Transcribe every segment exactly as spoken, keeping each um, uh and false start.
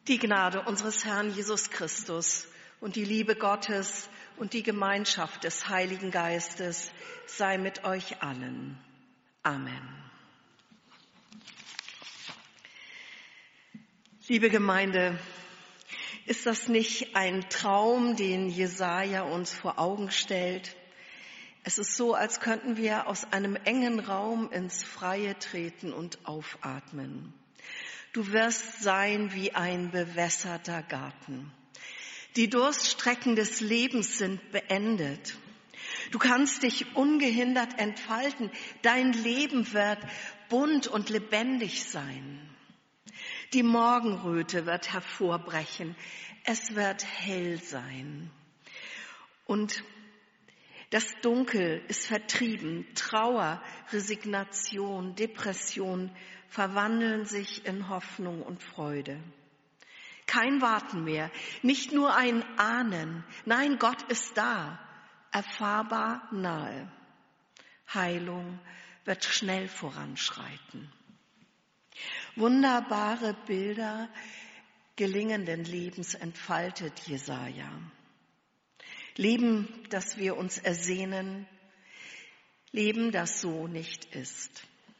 Die Gnade unseres Herrn Jesus Christus und die Liebe Gottes und die Gemeinschaft des Heiligen Geistes sei mit euch allen. Amen. Liebe Gemeinde, ist das nicht ein Traum, den Jesaja uns vor Augen stellt? Es ist so, als könnten wir aus einem engen Raum ins Freie treten und aufatmen. Du wirst sein wie ein bewässerter Garten. Die Durststrecken des Lebens sind beendet. Du kannst dich ungehindert entfalten. Dein Leben wird bunt und lebendig sein. Die Morgenröte wird hervorbrechen. Es wird hell sein. Und das Dunkel ist vertrieben. Trauer, Resignation, Depression verwandeln sich in Hoffnung und Freude. Kein Warten mehr, nicht nur ein Ahnen. Nein, Gott ist da, erfahrbar nahe. Heilung wird schnell voranschreiten. Wunderbare Bilder gelingenden Lebens entfaltet Jesaja. Leben, das wir uns ersehnen, Leben, das so nicht ist.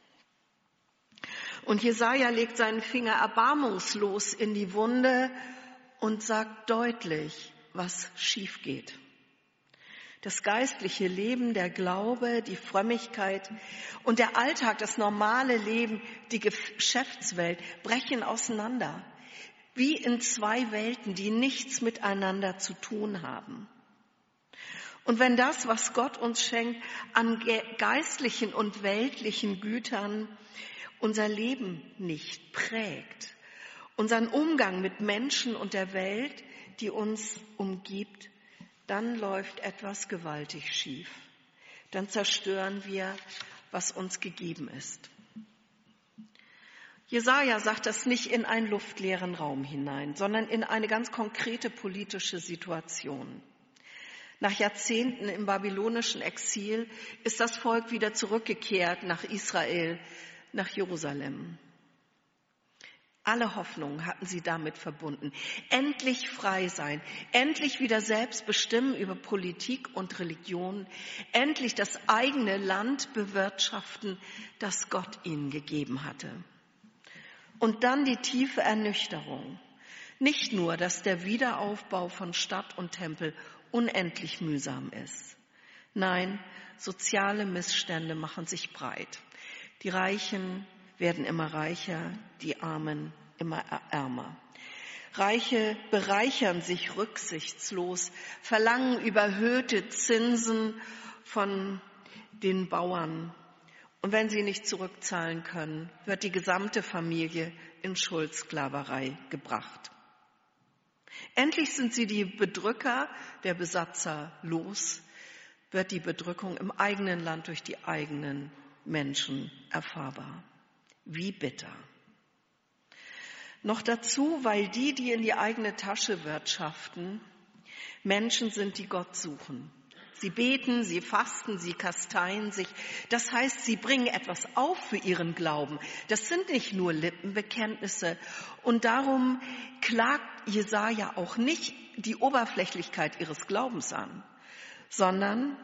Und Jesaja legt seinen Finger erbarmungslos in die Wunde und sagt deutlich, was schief geht. Das geistliche Leben, der Glaube, die Frömmigkeit und der Alltag, das normale Leben, die Geschäftswelt brechen auseinander, wie in zwei Welten, die nichts miteinander zu tun haben. Und wenn das, was Gott uns schenkt, an geistlichen und weltlichen Gütern unser Leben nicht prägt, unseren Umgang mit Menschen und der Welt, die uns umgibt, dann läuft etwas gewaltig schief. Dann zerstören wir, was uns gegeben ist. Jesaja sagt das nicht in einen luftleeren Raum hinein, sondern in eine ganz konkrete politische Situation. Nach Jahrzehnten im babylonischen Exil ist das Volk wieder zurückgekehrt nach Israel, nach Jerusalem. Alle Hoffnungen hatten sie damit verbunden. Endlich frei sein, endlich wieder selbst bestimmen über Politik und Religion, endlich das eigene Land bewirtschaften, das Gott ihnen gegeben hatte. Und dann die tiefe Ernüchterung. Nicht nur, dass der Wiederaufbau von Stadt und Tempel unendlich mühsam ist. Nein, soziale Missstände machen sich breit. Die Reichen werden immer reicher, die Armen immer ärmer. Reiche bereichern sich rücksichtslos, verlangen überhöhte Zinsen von den Bauern. Und wenn sie nicht zurückzahlen können, wird die gesamte Familie in Schuldsklaverei gebracht. Endlich sind sie die Bedrücker der Besatzer los, wird die Bedrückung im eigenen Land durch die eigenen Menschen erfahrbar. Wie bitter. Noch dazu, weil die, die in die eigene Tasche wirtschaften, Menschen sind, die Gott suchen. Sie beten, sie fasten, sie kasteien sich. Das heißt, sie bringen etwas auf für ihren Glauben. Das sind nicht nur Lippenbekenntnisse. Und darum klagt Jesaja auch nicht die Oberflächlichkeit ihres Glaubens an, sondern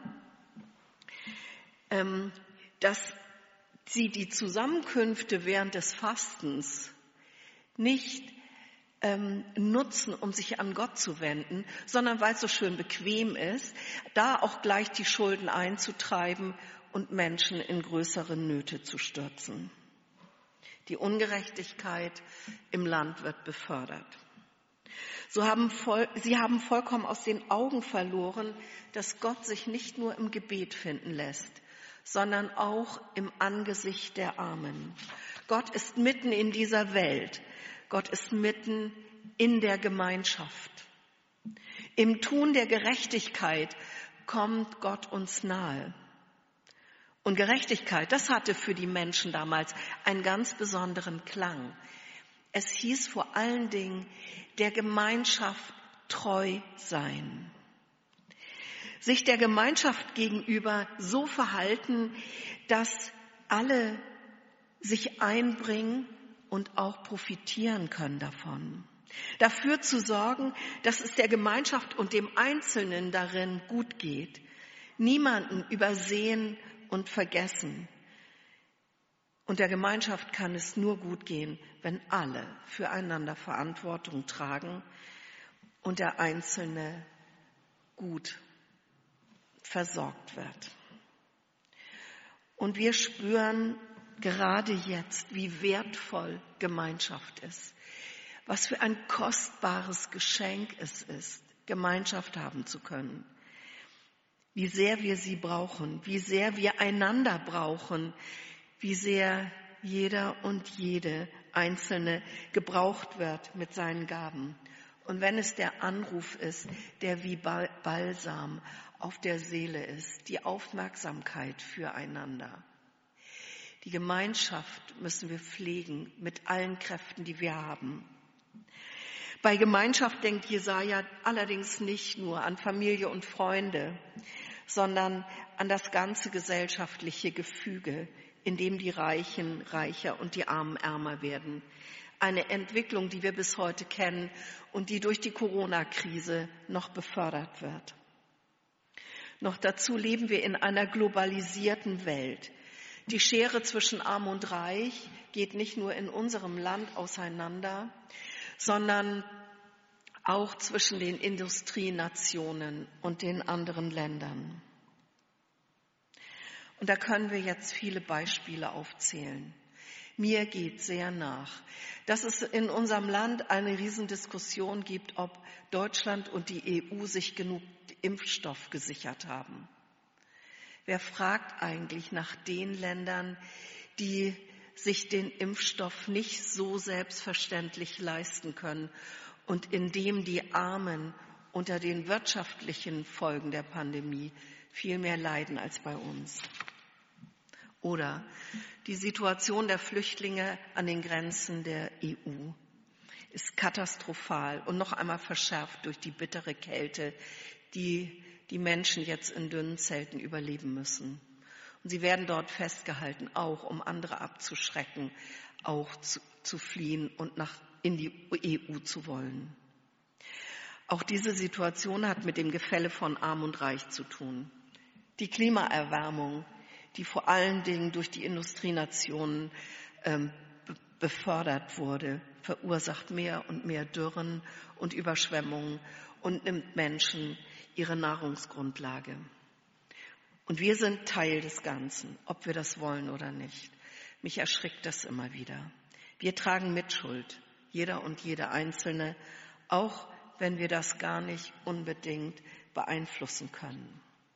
ähm, dass sie die Zusammenkünfte während des Fastens nicht ähm, nutzen, um sich an Gott zu wenden, sondern weil es so schön bequem ist, da auch gleich die Schulden einzutreiben und Menschen in größere Nöte zu stürzen. Die Ungerechtigkeit im Land wird befördert. So haben voll, sie haben vollkommen aus den Augen verloren, dass Gott sich nicht nur im Gebet finden lässt, sondern auch im Angesicht der Armen. Gott ist mitten in dieser Welt. Gott ist mitten in der Gemeinschaft. Im Tun der Gerechtigkeit kommt Gott uns nahe. Und Gerechtigkeit, das hatte für die Menschen damals einen ganz besonderen Klang. Es hieß vor allen Dingen, der Gemeinschaft treu sein. Sich der Gemeinschaft gegenüber so verhalten, dass alle sich einbringen und auch profitieren können davon. Dafür zu sorgen, dass es der Gemeinschaft und dem Einzelnen darin gut geht. Niemanden übersehen und vergessen. Und der Gemeinschaft kann es nur gut gehen, wenn alle füreinander Verantwortung tragen und der Einzelne gut versorgt wird. Und wir spüren gerade jetzt, wie wertvoll Gemeinschaft ist. Was für ein kostbares Geschenk es ist, Gemeinschaft haben zu können. Wie sehr wir sie brauchen, wie sehr wir einander brauchen, wie sehr jeder und jede Einzelne gebraucht wird mit seinen Gaben. Und wenn es der Anruf ist, der wie Balsam auf der Seele ist, die Aufmerksamkeit füreinander. Die Gemeinschaft müssen wir pflegen mit allen Kräften, die wir haben. Bei Gemeinschaft denkt Jesaja allerdings nicht nur an Familie und Freunde, sondern an das ganze gesellschaftliche Gefüge, in dem die Reichen reicher und die Armen ärmer werden. Eine Entwicklung, die wir bis heute kennen und die durch die Corona-Krise noch befördert wird. Noch dazu leben wir in einer globalisierten Welt. Die Schere zwischen Arm und Reich geht nicht nur in unserem Land auseinander, sondern auch zwischen den Industrienationen und den anderen Ländern. Und da können wir jetzt viele Beispiele aufzählen. Mir geht sehr nach, dass es in unserem Land eine Riesendiskussion gibt, ob Deutschland und die E U sich genug Impfstoff gesichert haben. Wer fragt eigentlich nach den Ländern, die sich den Impfstoff nicht so selbstverständlich leisten können und in dem die Armen unter den wirtschaftlichen Folgen der Pandemie viel mehr leiden als bei uns? Oder die Situation der Flüchtlinge an den Grenzen der E U ist katastrophal und noch einmal verschärft durch die bittere Kälte, die die Menschen jetzt in dünnen Zelten überleben müssen. Und sie werden dort festgehalten, auch um andere abzuschrecken, auch zu, zu fliehen und nach, in die E U zu wollen. Auch diese Situation hat mit dem Gefälle von Arm und Reich zu tun. Die Klimaerwärmung, die vor allen Dingen durch die Industrienationen ähm, be- befördert wurde, verursacht mehr und mehr Dürren und Überschwemmungen und nimmt Menschen ihre Nahrungsgrundlage. Und wir sind Teil des Ganzen, ob wir das wollen oder nicht. Mich erschrickt das immer wieder. Wir tragen Mitschuld, jeder und jede Einzelne, auch wenn wir das gar nicht unbedingt beeinflussen können.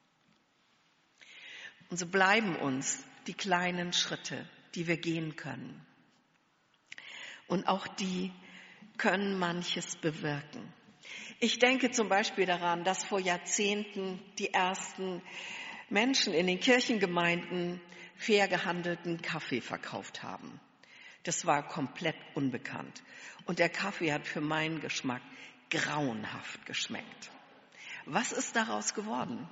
Und so bleiben uns die kleinen Schritte, die wir gehen können. Und auch die können manches bewirken. Ich denke zum Beispiel daran, dass vor Jahrzehnten die ersten Menschen in den Kirchengemeinden fair gehandelten Kaffee verkauft haben. Das war komplett unbekannt. Und der Kaffee hat für meinen Geschmack grauenhaft geschmeckt. Was ist daraus geworden?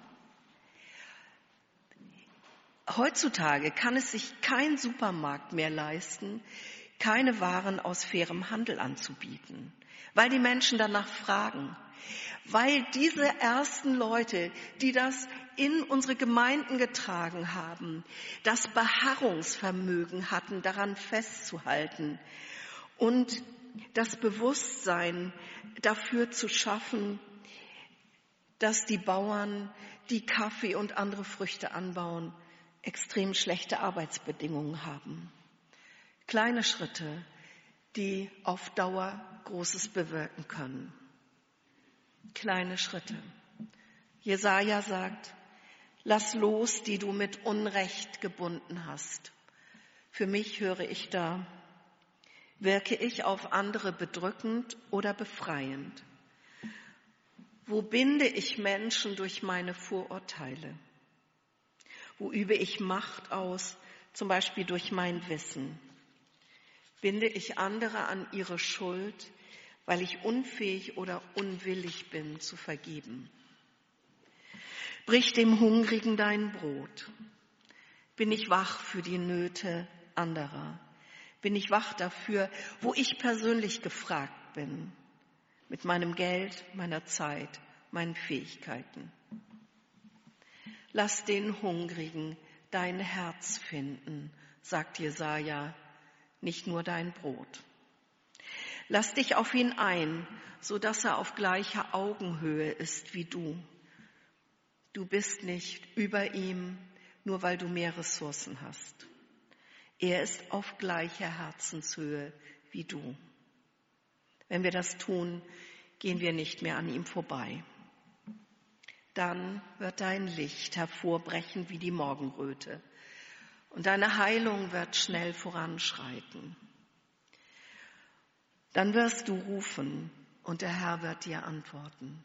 Heutzutage kann es sich kein Supermarkt mehr leisten, keine Waren aus fairem Handel anzubieten, weil die Menschen danach fragen, weil diese ersten Leute, die das in unsere Gemeinden getragen haben, das Beharrungsvermögen hatten, daran festzuhalten und das Bewusstsein dafür zu schaffen, dass die Bauern, die Kaffee und andere Früchte anbauen, extrem schlechte Arbeitsbedingungen haben. Kleine Schritte, die auf Dauer Großes bewirken können. Kleine Schritte. Jesaja sagt, lass los, die du mit Unrecht gebunden hast. Für mich höre ich da, wirke ich auf andere bedrückend oder befreiend? Wo binde ich Menschen durch meine Vorurteile? Wo übe ich Macht aus, zum Beispiel durch mein Wissen? Binde ich andere an ihre Schuld, weil ich unfähig oder unwillig bin zu vergeben? Brich dem Hungrigen dein Brot. Bin ich wach für die Nöte anderer? Bin ich wach dafür, wo ich persönlich gefragt bin? mit meinem Geld, meiner Zeit, meinen Fähigkeiten. Lass den Hungrigen dein Herz finden, sagt Jesaja, nicht nur dein Brot. Lass dich auf ihn ein, so dass er auf gleicher Augenhöhe ist wie du. Du bist nicht über ihm, nur weil du mehr Ressourcen hast. Er ist auf gleicher Herzenshöhe wie du. Wenn wir das tun, gehen wir nicht mehr an ihm vorbei. Dann wird dein Licht hervorbrechen wie die Morgenröte und deine Heilung wird schnell voranschreiten. Dann wirst du rufen und der Herr wird dir antworten.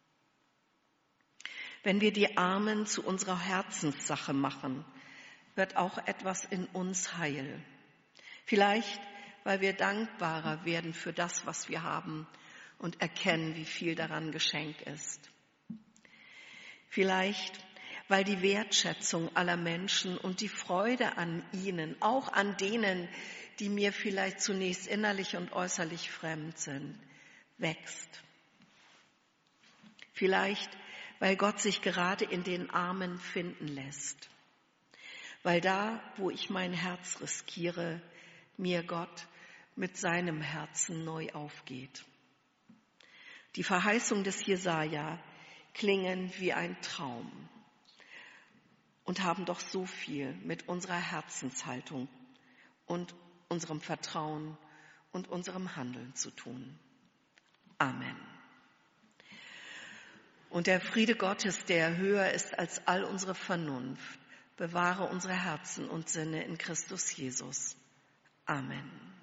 Wenn wir die Armen zu unserer Herzenssache machen, wird auch etwas in uns heil. Vielleicht, weil wir dankbarer werden für das, was wir haben und erkennen, wie viel daran Geschenk ist. Vielleicht, weil die Wertschätzung aller Menschen und die Freude an ihnen, auch an denen, die mir vielleicht zunächst innerlich und äußerlich fremd sind, wächst. Vielleicht, weil Gott sich gerade in den Armen finden lässt. Weil da, wo ich mein Herz riskiere, mir Gott mit seinem Herzen neu aufgeht. Die Verheißung des Jesaja klingen wie ein Traum und haben doch so viel mit unserer Herzenshaltung und unserem Vertrauen und unserem Handeln zu tun. Amen. Und der Friede Gottes, der höher ist als all unsere Vernunft, bewahre unsere Herzen und Sinne in Christus Jesus. Amen.